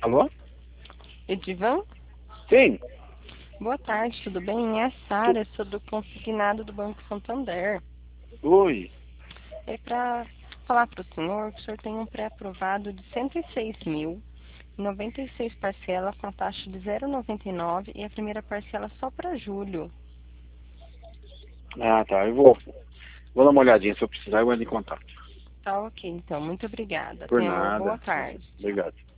Alô? Edivan? Sim. Boa tarde, tudo bem? É a Sara, sou do consignado do Banco Santander. Oi. É para falar para o senhor que o senhor tem um pré-aprovado de 106 mil, 96 parcelas com a taxa de 0,99 e a primeira parcela só para julho. Ah, tá. Eu vou dar uma olhadinha. Se eu precisar, eu entro em contato. Tá ok, então. Muito obrigada. Por Tenha uma boa nada. tarde. Obrigado.